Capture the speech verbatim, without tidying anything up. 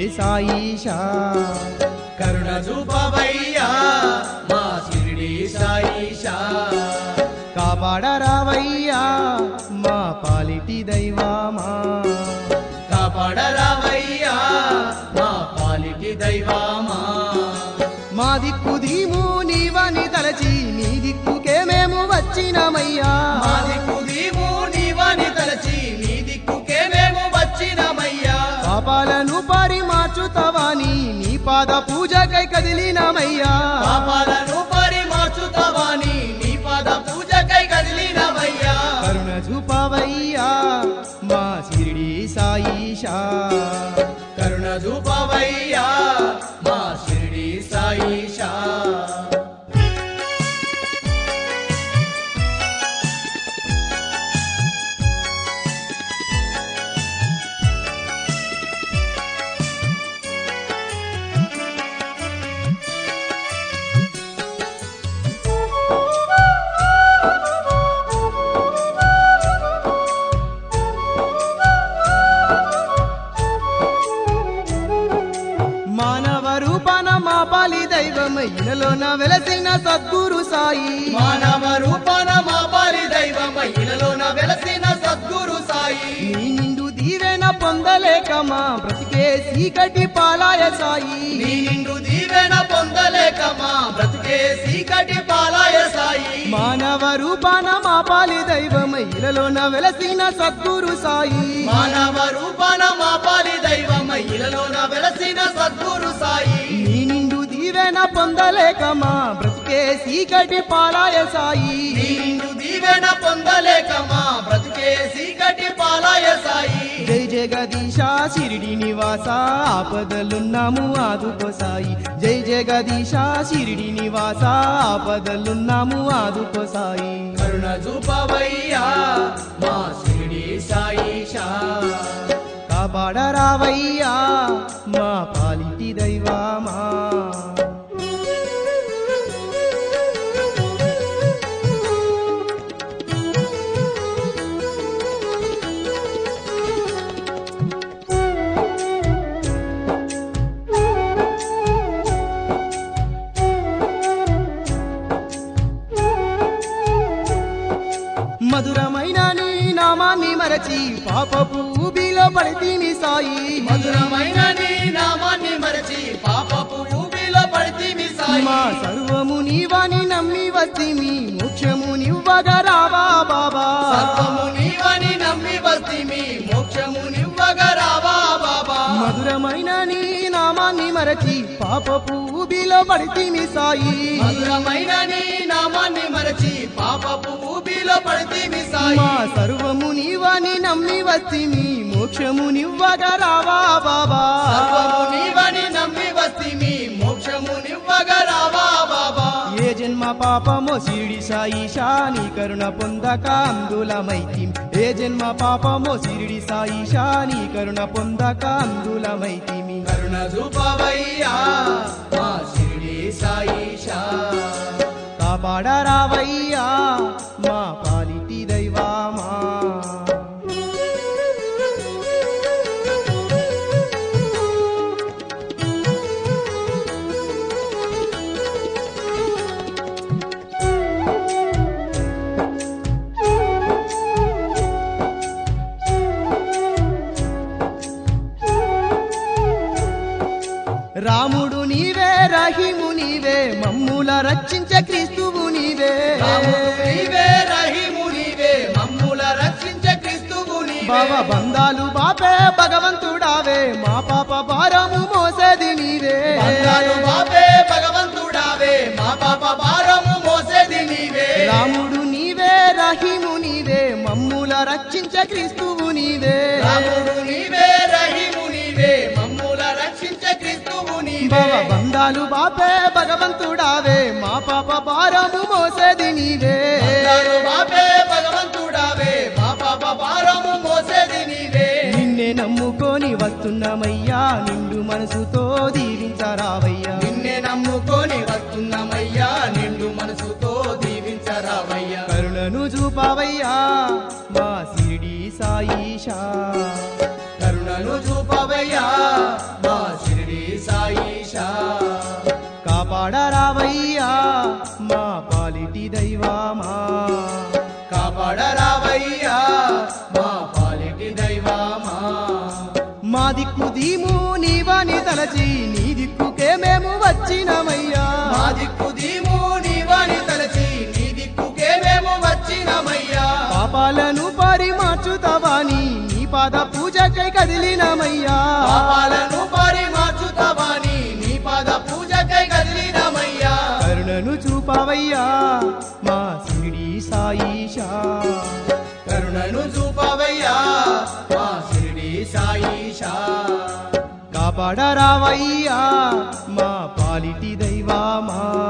సాయిషా కరుణ చూపవయ్యా మా షిరిడి సాయిషా కాపాడరావయ్యా మా పాలిటి దైవమా కాపాడరావయ్యా మా పాలిటి దైవమా మా దిక్కు దీము నీవని తలచి నీ దిక్కుకే మేము వచ్చినమయ్యా మా దిక్కు దీము నీవని తలచి నీ దిక్కుకే మేము వచ్చినమయ్యా పాపాలను పరిమార్చుతావాని నీ పాద పూజకై కదిలినమయ్యా పాపాలను పరిమార్చుతావాని నీ పాద పూజకై కదిలినమయ్యా కరుణ చూపవయ్యా మా షిరిడి సాయిషా కరుణ చూపవయ్యా మా షిరిడి సాయిషా ఇలలోన వెలసిన సద్గురు సాయి మానవ రూపాన మా పాలి దైవం ఇలలోన వెలసిన సద్గురు సాయి నీ నిండు దీవెన పొందలేక మా బ్రతికే సీకటి పాలాయ సాయి నీ నిండు దీవెన పొందలేక మా బ్రతికే సీకటి పాలాయ సాయి మానవ రూపాన మా పాలి దైవం ఇలలోన వెలసిన సద్గురు సాయి మానవ రూపాన మా పాలి దైవం ఇలలోన వెలసిన సద్గురు సాయి నీ నిండు దీవెన పొందలేక మా బ్రతికే సీకటి పాలాయ సాయి నీ నిండు దీవెన పొందలేక మా బ్రతికే సీకటి పాలాయ సాయి జై జగదీశ షిరిడి నివాస ఆపదలున్నాము ఆదుకో సాయి జై జగదీశ షిరిడి నివాస ఆపదలున్నాము ఆదుకో సాయి కరుణ చూపవయ్యా మా షిరిడి సాయిషా కాపాడరావయ్యా మా పాలిటి దైవమా మధురమైన నీ నామాన్ని మరచి పాపపు ఊబిలో పడితిమి సాయి మధురమైన నీ నామాన్ని మరచి పాపపు ఊబిలో పడితిమి సాయి మా సర్వము నీవని నమ్మి వస్తిమి మోక్షము నివ్వగా రావా బాబా సర్వము నీవని నమ్మి వస్తిమి మోక్షము నివ్వగా రావా బాబా మధురమైన నీ నామాన్ని మరచి పాపపు ఊబిలో పడితిమి సాయి మధురమైన నీ నామాన్ని మరచి పాపపు ఊబిలో పడితిమి సాయి మా సర్వము నీవని నమ్మి వస్తిమి మోక్షము నివ్వగా రావా బాబా సర్వము నీవని నమ్మి వస్తిమి మోక్షము నివ్వగా రావా బాబా ఏ జన్మ పాపమో షిరిడి సాయిషా నీ కరుణ పొందక అందులమైతిం ఏ జన్మ పాపమో షిరిడి సాయిషా నీ కరుణ పొందక అందులమైతిమి కరుణ చూపవయ్యా మా షిరిడి సాయిషా కాపాడరావయ్యా మా పాలిటి దైవమా రాముడు నీవే రహీము నీవే మమ్ముల రక్షించే క్రీస్తువు నీవే రాముడు నీవే రహీము నీవే మమ్ముల రక్షించే క్రీస్తువు నీవే భవ బంధాలు బాపే భగవంతుడావే మా పాప భారము మోసేది నీవే బంధాలు బాపే భగవంతుడావే మా పాప భారము మోసేది నీవే రాముడు నీవే రహీము నీవే మమ్ముల రక్షించే క్రీస్తువు నీవే రాముడు నీవే రహీము నీవే మమ్ముల రక్షించే క్రీస్తువు నీవే భవ బంధాలు బాపే భగవంతుడావే మా పాప భారము మోసేది నీవే బంధాలు బాపే భగవంతుడావే మా పాప భారము మోసేది నీవే నిన్నే నమ్ముకొని వస్తున్నామయ్యా నిండు మనసుతో దీవించరావయ్యా నిన్నే నమ్ముకొని వస్తున్నామయ్యా నిండు మనసుతో దీవించరావయ్యా కరుణను చూపవయ్యా మా షిరిడి సాయిషా కరుణను చూపవయ్యా మా దైవామా కాపాడరావయ్యా మా పాలిటి దైవమా మా దిక్కు దీము నీవని తలచి నీ దిక్కుకే మేము వచ్చినమయ్యా మా దిక్కు దీము నీవని తలచి నీ దిక్కుకే మేము వచ్చినమయ్యా పాపాలను పరిమార్చుతావాని నీ పాద పూజకై కదిలినమయ్యా పాపాలను పరిమార్చుతావాని నీ పాద పూజకై కదిలినమయ్యా కరుణను చూపవయ్యా మా సిరిడి సాయిషా కరుణను చూపవయ్యా మా షిరిడి సాయిషా కాపాడరావయ్యా మా పాలిటి దైవామా